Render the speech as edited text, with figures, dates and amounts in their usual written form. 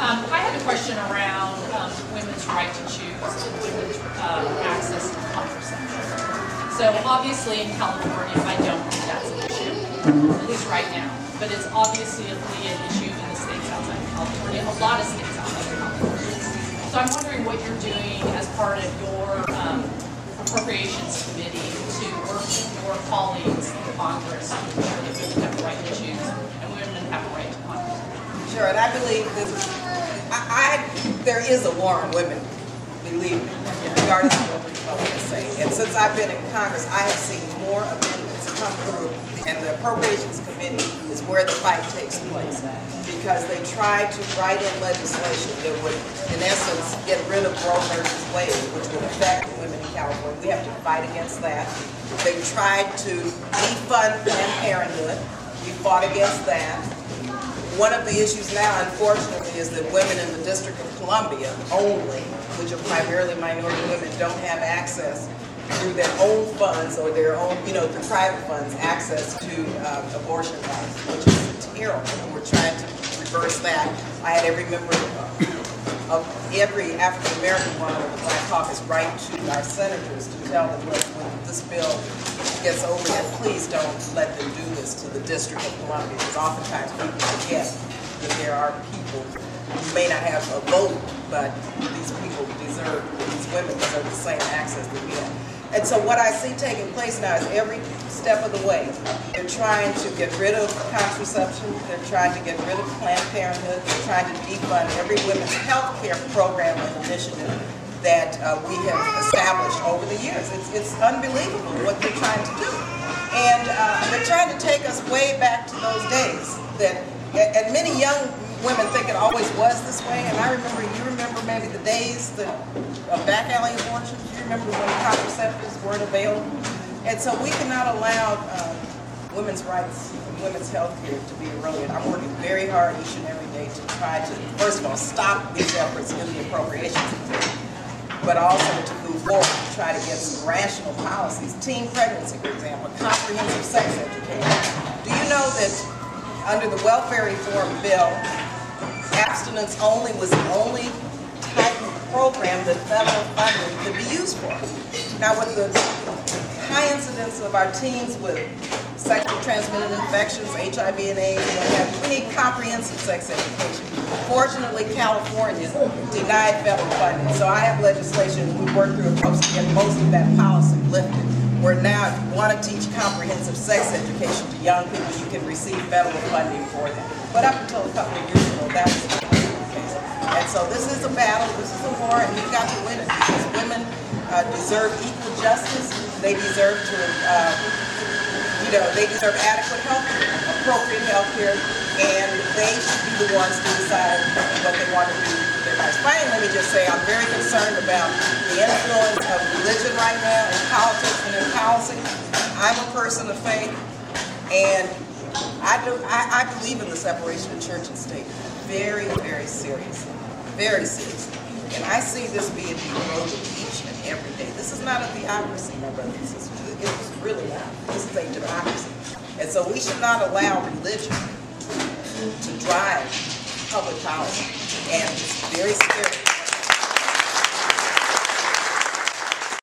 I had a question around women's right to choose and women's access to contraception. So obviously in California, I don't think that's an issue, at least right now. But it's obviously an issue in the states outside of California, a lot of states outside of California. So I'm wondering what you're doing as part of your appropriations committee to work with your colleagues in Congress to ensure that women have the right to choose and women have the right to contraception. Sure, and I believe that there is a war on women, believe me, regardless of what Republicans say. And since I've been in Congress, I have seen more amendments come through, and the Appropriations Committee is where the fight takes place, because they tried to write in legislation that would, in essence, get rid of Roe versus Wade, which would affect women in California. We have to fight against that. They tried to defund Planned Parenthood. We fought against that. One of the issues now, unfortunately, is that women in the District of Columbia only, which are primarily minority women, don't have access through their own funds or their own, through private funds, access to abortion rights, which is terrible. We're trying to reverse that. I had every member of every African American one of the Black Caucus write to our senators to tell them, look, when this bill gets over here, please don't let them do this to the District of Columbia, because oftentimes people forget that there are people who may not have a vote, but these women deserve the same access that we have. And so what I see taking place now is every step of the way, they're trying to get rid of contraception, they're trying to get rid of Planned Parenthood, they're trying to defund every women's health care program and initiative that we have established over the years. It's unbelievable what they're trying to do. And they're trying to take us way back to those days and many young women think it always was this way. And you remember maybe the days of back alley abortions. You remember when contraceptives weren't available. And so we cannot allow women's rights and women's health care to be eroded. I'm working very hard each and every day to try to, first of all, stop these efforts in the appropriations committee, but also to move forward to try to get some rational policies. Teen pregnancy, for example, comprehensive sex education. Do you know that under the welfare reform bill, abstinence only was the only type of program that federal funding could be used for? Now, with the high incidence of our teens with sexually transmitted infections, HIV and AIDS, we need comprehensive sex education. Fortunately, California denied federal funding, so I have legislation we worked through to get most of that policy lifted, where now if you want to teach comprehensive sex education to young people, you can receive federal funding for that. But up until a couple of years ago, that was not the case. And so this is a battle, this is a war, and we've got to win it, because women deserve equal justice. They deserve to, they deserve adequate health care, appropriate health care, and they should be the ones to decide what they want to do with their lives. Finally, let me just say I'm very concerned about the influence of religion right now in politics and in policy. I'm a person of faith, and I believe in the separation of church and state very, very seriously, very seriously. And I see this being eroded each and every day. This is not a theocracy, my brothers and sisters. It's really not. This is a democracy. And so we should not allow religion to drive public policy. And it's very scary.